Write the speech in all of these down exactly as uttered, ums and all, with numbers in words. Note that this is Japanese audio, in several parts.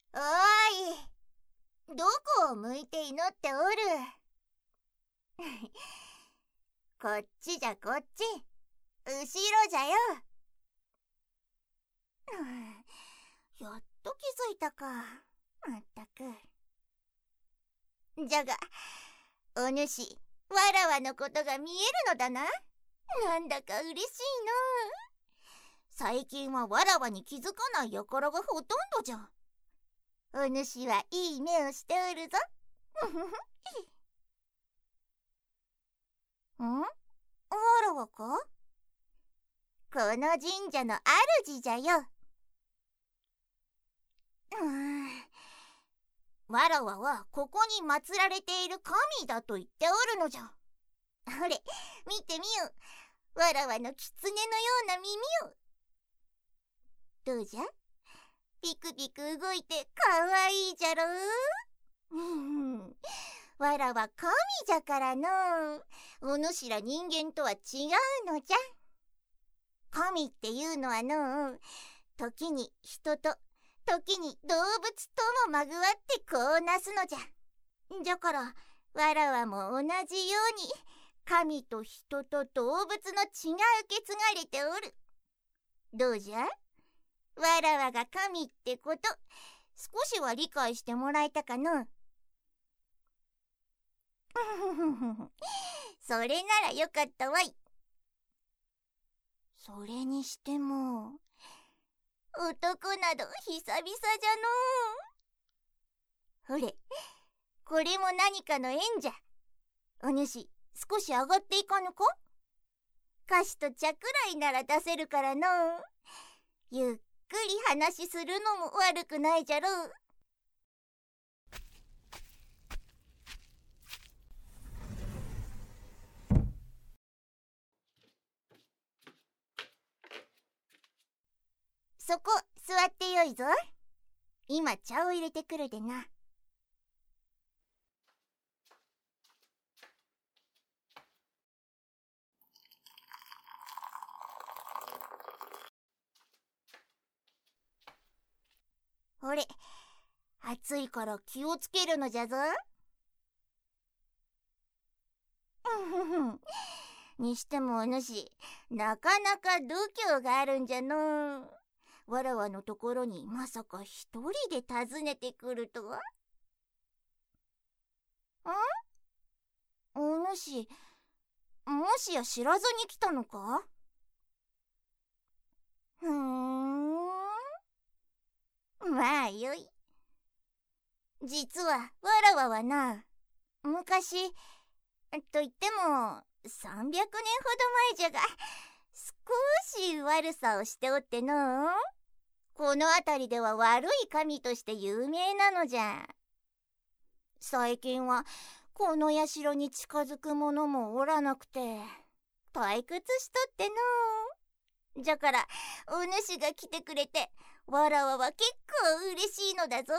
おーい、どこを向いて祈っておる。こっちじゃこっち、後ろじゃよ。やっと気づいたか。まったく。じゃが、お主、わらわのことが見えるのだな。なんだか嬉しいの。最近はわらわに気づかない輩がほとんどじゃ。お主はいい目をしておるぞ。ん？わらわか？この神社の主じゃよ。うーん。わらわはここに祀られている神だと言っておるのじゃ。ほれ、見てみよ。わらわの狐のような耳を。どうじゃ？ピクピク動いてかわいいじゃろう。わらは神じゃからの。お主ら人間とは違うのじゃ。神っていうのはの、時に人と時に動物ともまぐわってこうなすのじゃ。じゃからわらわも同じように神と人と動物の血が受け継がれておる。どうじゃ？わらわが神ってこと少しは理解してもらえたかの？それならよかったわい。それにしても男など久々じゃのう。ほれ、これも何かの縁じゃ。お主少し上がっていかぬか？菓子と茶くらいなら出せるからのう。ゆっくり話するのも悪くないじゃろう。そこ座ってよいぞ。今茶を入れてくるでな。ほれ、暑いから気をつけるのじゃぞ。にしてもお主、なかなか度胸があるんじゃのう。わらわのところにまさか一人で訪ねてくるとは。ん？お主、もしや知らずに来たのか？ふーん。まあよい。実はわらわはな、昔と言ってもさんびゃくねんほど前じゃが、少し悪さをしておってのう。この辺りでは悪い神として有名なのじゃ。最近はこの社に近づく者もおらなくて退屈しとっての。じゃからお主が来てくれてわらわは結構嬉しいのだぞ。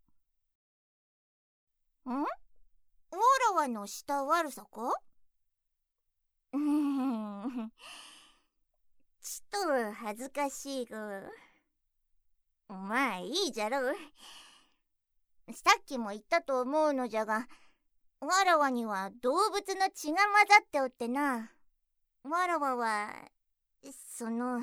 ん？わらわのした悪さか？うーん、ちと恥ずかしいが、まあいいじゃろう。さっきも言ったと思うのじゃが、わらわには動物の血が混ざっておってな。わらわはその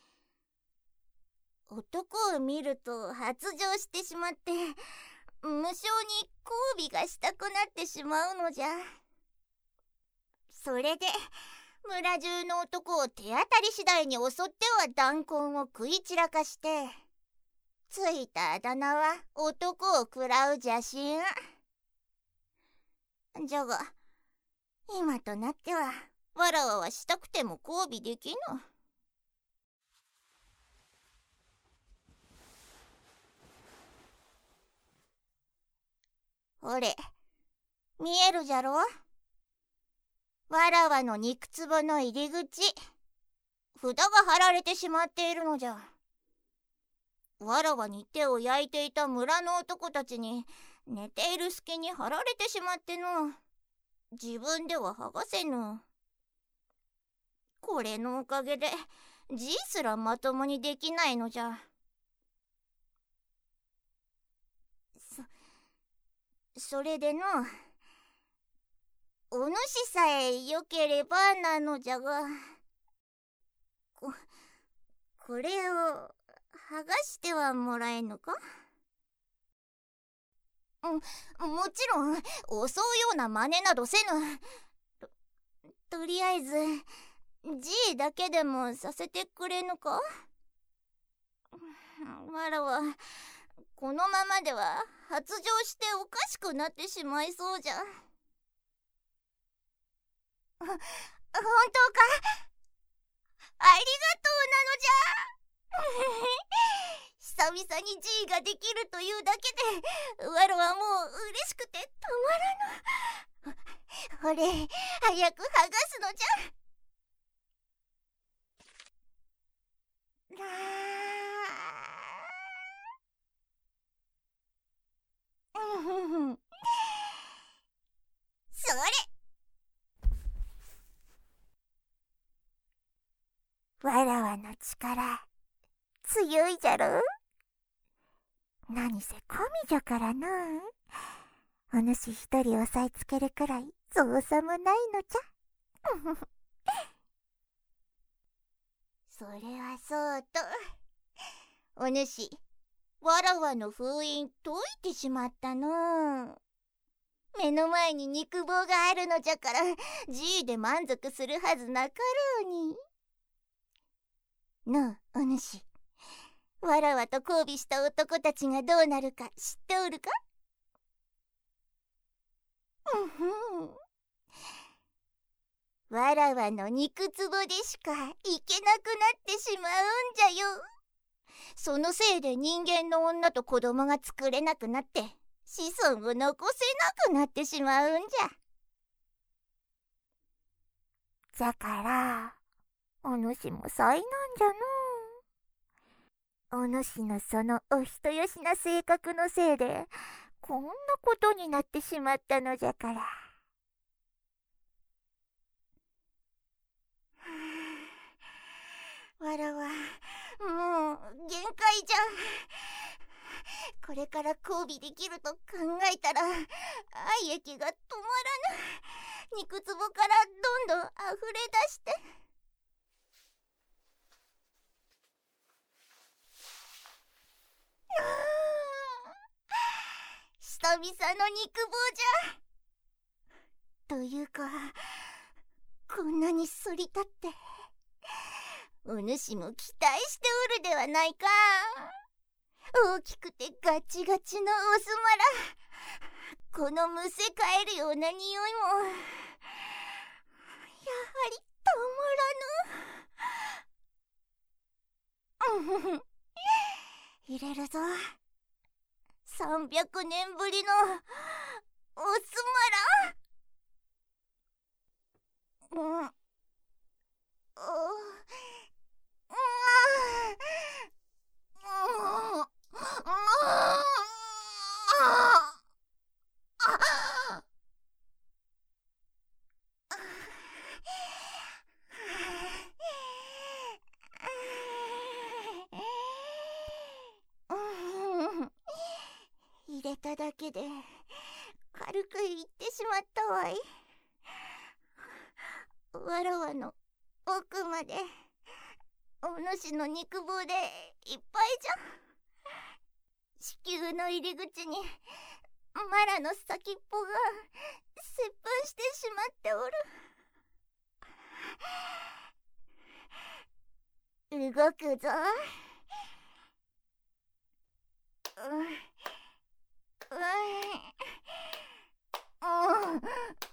男を見ると発情してしまって、無性に交尾がしたくなってしまうのじゃ。それで村中の男を手当たり次第に襲っては弾痕を食い散らかして、ついたあだ名は男を食らう邪神。じゃが今となってはわらわはしたくても交尾できぬ。ほれ、見えるじゃろ？わらわの肉壺の入り口、札が貼られてしまっているのじゃ。わらわに手を焼いていた村の男たちに寝ている隙に貼られてしまっての。自分では剥がせぬ。これのおかげで字すらまともにできないのじゃ。 それでのお主さえよければなのじゃが、ここれを剥がしてはもらえぬか？もちろん襲うような真似などせぬ。 と, とりあえず G だけでもさせてくれぬか？わらはこのままでは発情しておかしくなってしまいそうじゃ。ほ本当か？ありがとうなのじゃ。久々に G ができるというだけでわらはもう嬉しくてたまらぬ。ほれ、早く剥がすのじゃ。それ！わらわの力強いじゃろ。何せ神じゃからな。お主一人押さえつけるくらい造作もないのじゃ。それはそうと、お主わらわの封印解いてしまったの。目の前に肉棒があるのじゃから G で満足するはずなかろうに。のうお主、わらわと交尾した男たちがどうなるか知っておるか？うんふん。わらわの肉壺でしかいけなくなってしまうんじゃよ。そのせいで人間の女と子供が作れなくなって子孫を残せなくなってしまうんじゃ。じゃからお主も災難じゃの。お主のそのお人よしな性格のせいでこんなことになってしまったのじゃから。わらわもう限界じゃ。これから交尾できると考えたら愛液が止まらぬ。肉壺からどんどん溢れ出して。久々の肉棒じゃ。というかこんなに反り立ってお主も期待しておるではないか。大きくてガチガチのオスマラ、このむせ返るような匂いもやはりたまらぬ。入れるぞ。さんびゃくねんぶりのオスマラ。うん、お入れただけで軽くいってしまったわい。わらわの奥までお主の肉棒でいっぱいじゃ。子宮の入り口にマラの先っぽが接吻してしまっておる。動くぞ。うん、うん、うん、うん、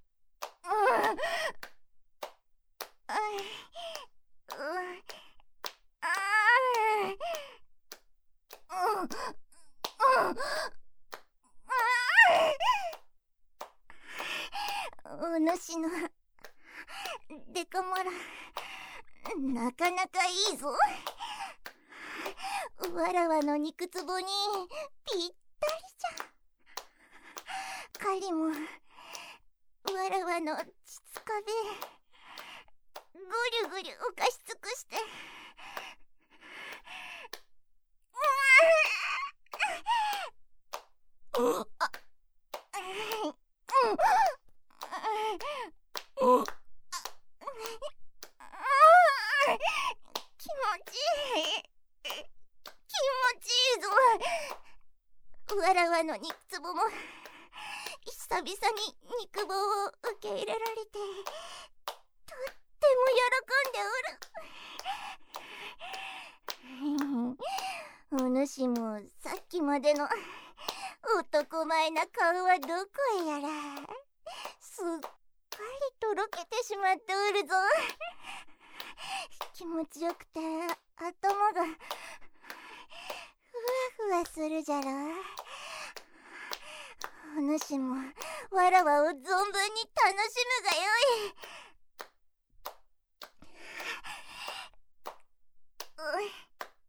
お主のデカモラなかなかいいぞ。わらわの肉壺にぴったりじゃ。狩りもわらわの膣壁ぐりゅぐりゅ浮かし尽くして、うあちいい気持ちいいぞ。わらわの肉つぼも久々に肉棒を受け入れられてとっても喜んでおる。お主もさっきまでの男前な顔はどこへやら。すっかりとろけてしまっておるぞ。気持ちよくて頭がふわふわするじゃろ。お主もわらわを存分に楽しむがよい。うい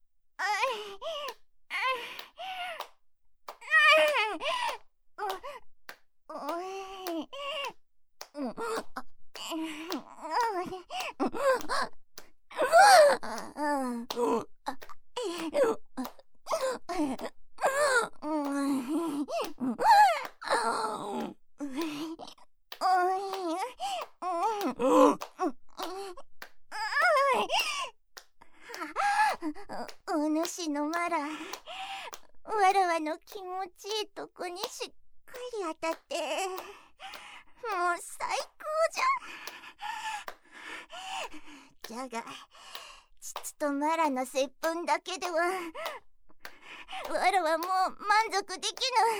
お主のわら、わらわの気持ちいいとこにしっかり当たってもう最高じゃ。じゃが膣とマラの接吻だけではわらはもう満足でき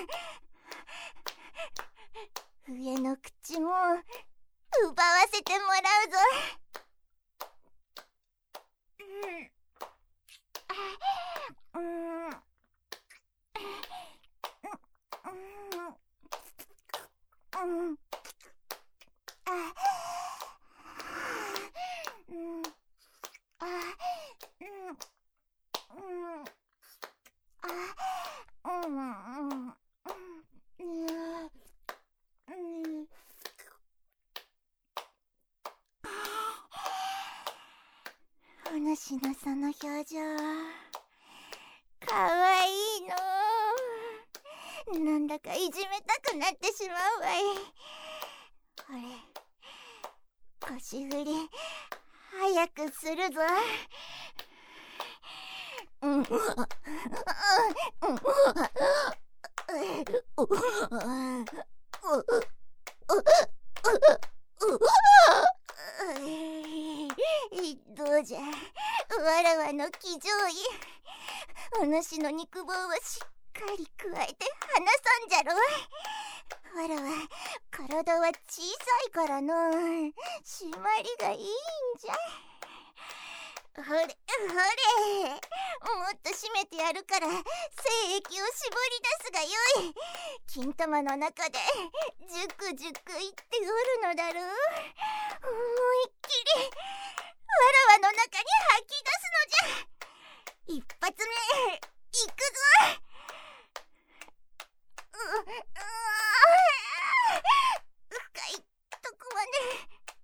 ぬ。上の口も奪わせてもらうぞ。うん、うん、うん、あ、うん、あ、うん、うん、あ、うん、うん、うん。お主のその表情かわいいの。なんだかいじめたくなってしまうわい。ほれ、腰振り早くするぞ。うんうんどうじゃ、わらわの騎乗位。お主の肉棒をしっかりくわえて離さんじゃろ。わらは体は小さいからの締まりがいいんじゃ。ほれほれ、もっと締めてやるから精液を絞り出すがよい。金玉の中でジュクジュクいっておるのだろう。思いっきりわらわの中に吐き出すのじゃ。一発目いくぞ。うう深いとこまで。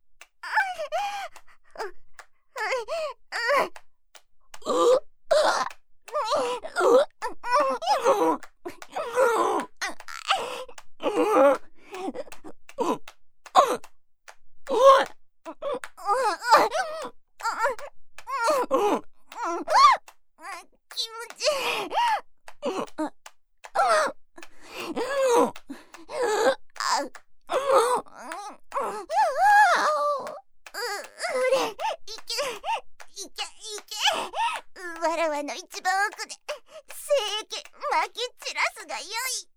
気持ちいい。わらわの一番奥で精液まき散らすがよい。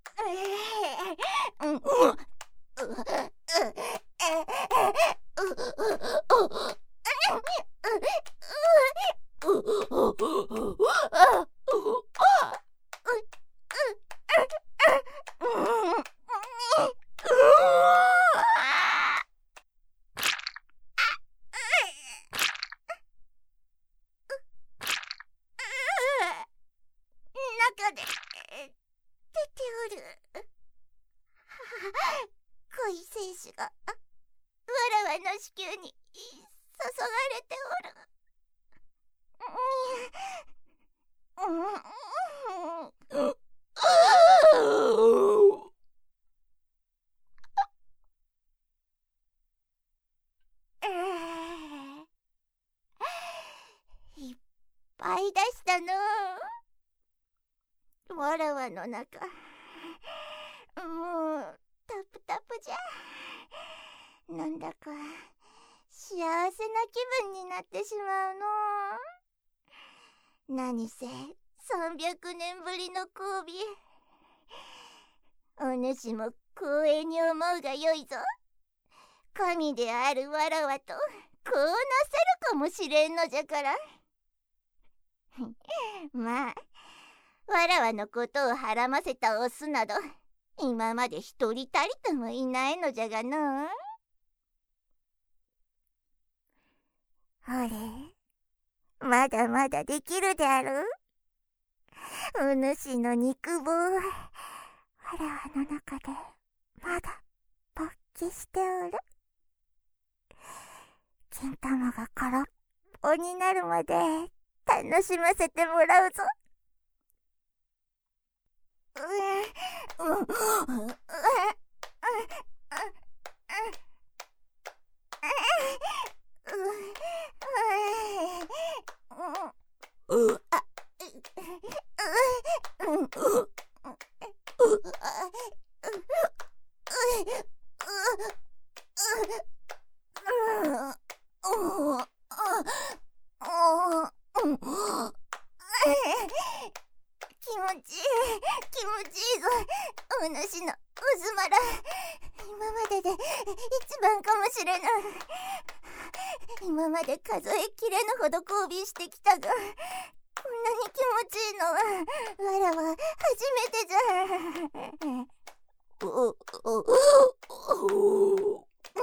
中で出ておる。恋精子がわらわの子宮に注がれておる。いっ会い出したの。わらわの中、もうタプタプじゃ。なんだか幸せな気分になってしまうの。何せさんびゃくねんぶりの交尾。お主も光栄に思うがよいぞ。神であるわらわとこうなせるかもしれんのじゃから。まあわらわのことをはらませたオスなど今まで一人たりともいないのじゃがの。ほれ、まだまだできるである。お主の肉棒はわらわの中でまだ勃起しておる。金玉が空っぽになるまで楽しませてもらうぞ。うううううう気持ちいい、気持ちいいぞ。お主のうずまら、今までで一番かもしれぬ。今まで数えきれぬほど交尾してきたが、こんなに気持ちいいのはわらは初めてじゃ。おおお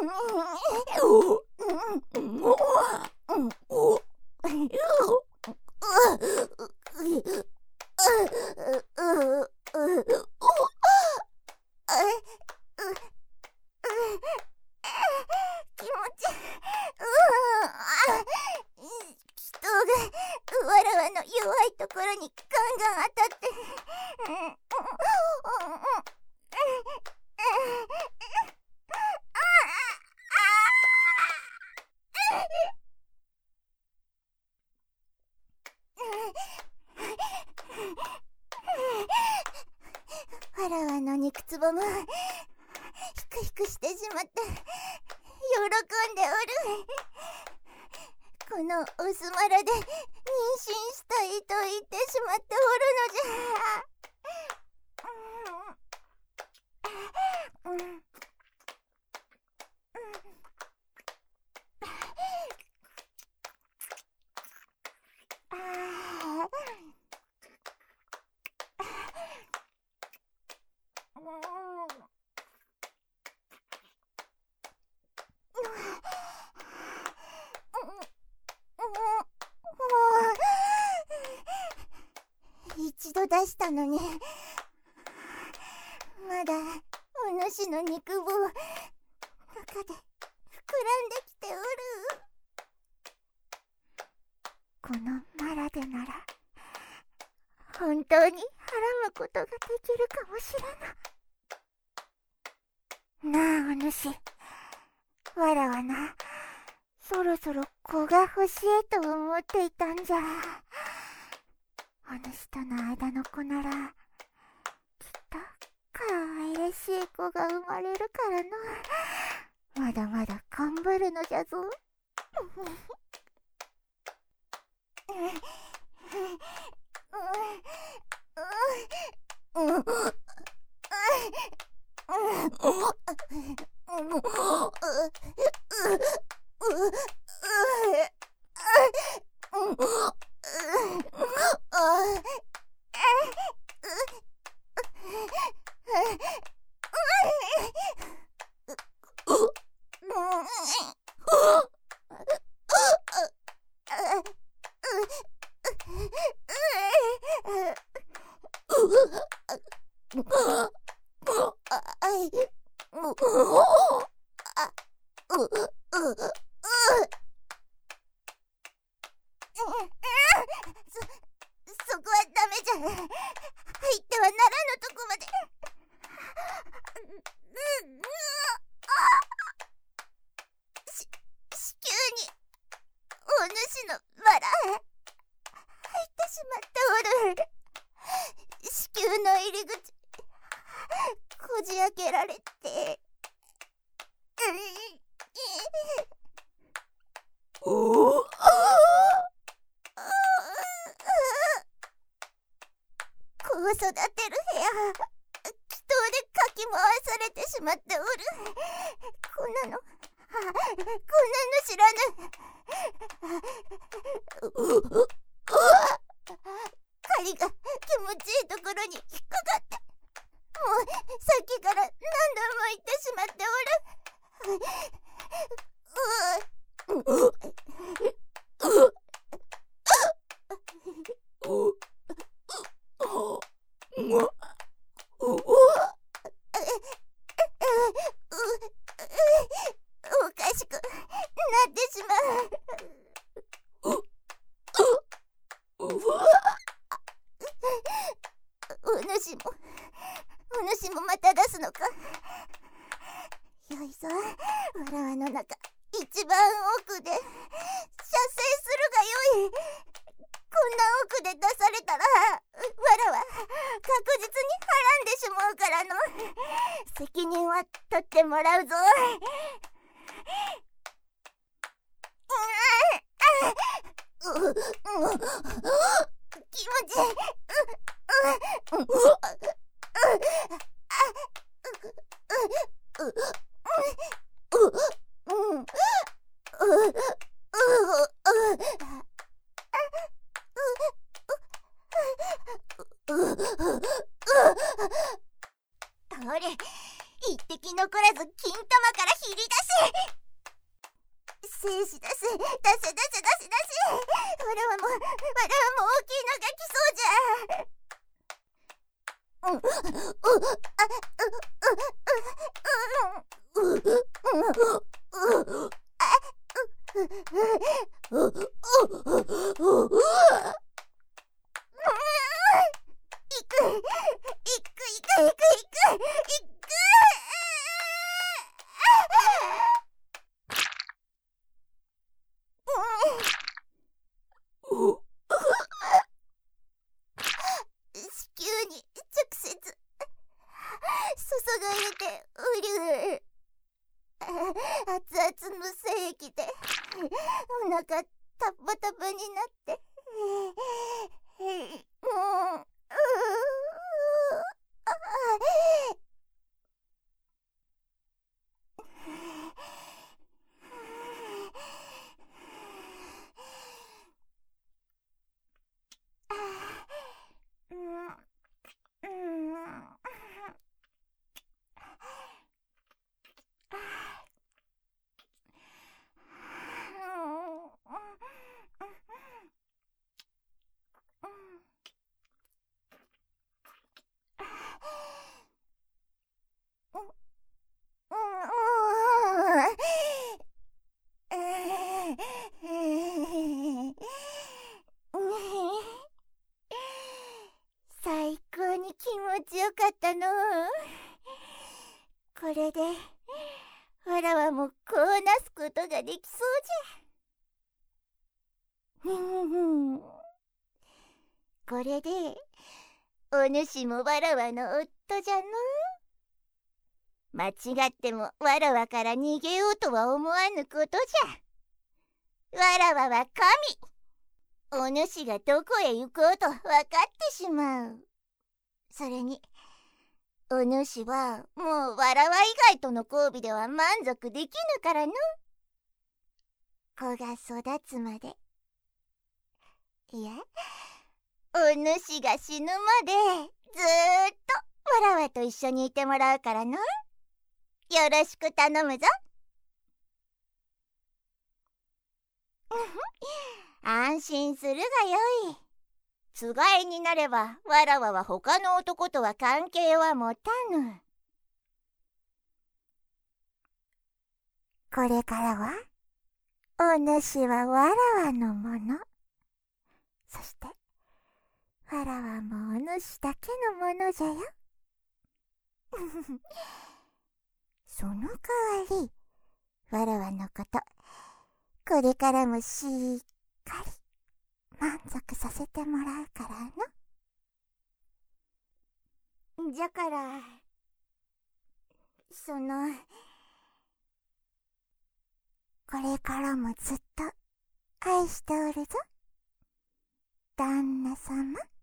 気持ち人がわらわの弱いところにガンガン当たってわらわの肉つぼもヒクヒクしてしまって喜んでおる。このおすまらで妊娠したいと言ってしまっておるのじゃ。うんうん一度出したのにまだお主の肉棒中で膨らんできておる。このマラでなら本当にはらむことができるかもしれぬ。なあお主、わらはな、そろそろ子が欲しいと思っていたんじゃ。お主との間の子ならきっとかわいらしい子が生まれるからの。まだまだ頑張るのじゃぞ。そこはダメじゃ。入ってはならぬとこまで。し子宮にお主のわら入っしまっておる。子宮の入り口こじ開けられて、 おお子を育てる部屋、祈祷でかき回されてしまっておる。こんなの、こんなの知らぬ。針が気持ちいいところに引っかかった。もうさっきから何度も言ってしまっておる。おかしくなってしまう。お主もお主もまた出すのか。よいぞ、わらわの中一番奥で射精するがよい。こんな奥で出されたらわらは確実にはらんでしまうからの。責任は取ってもらうぞ。気持ちいい。ほれ、一滴残らず金玉からひり出し。精子出せ、出せ出せ出せ出せ。わらわもわらわも大きいのが来そうじゃ。うんうあううううううういくいくいくいくいくいく。子宮に直接注がれておる。熱々の精液でお腹タッパタパになってもう最高に気持ちよかったの。これでわらわもこうなすことができそうじゃ。これでお主もわらわの夫じゃの。間違ってもわらわから逃げようとは思わぬことじゃ。わらわは神。お主がどこへ行こうと分かってしまう。それにお主はもうわらわ以外との交尾では満足できぬからの。子が育つまで、いやお主が死ぬまでずーっとわらわと一緒にいてもらうからの。よろしく頼むぞ。安心するがよい。つがいになればわらわは他の男とは関係は持たぬ。これからはお主はわらわのもの。そしてわらわもお主だけのものじゃよ。その代わりわらわのことこれからもしっかり満足させてもらうからの。じゃからそのこれからもずっと愛しておるぞ旦那様。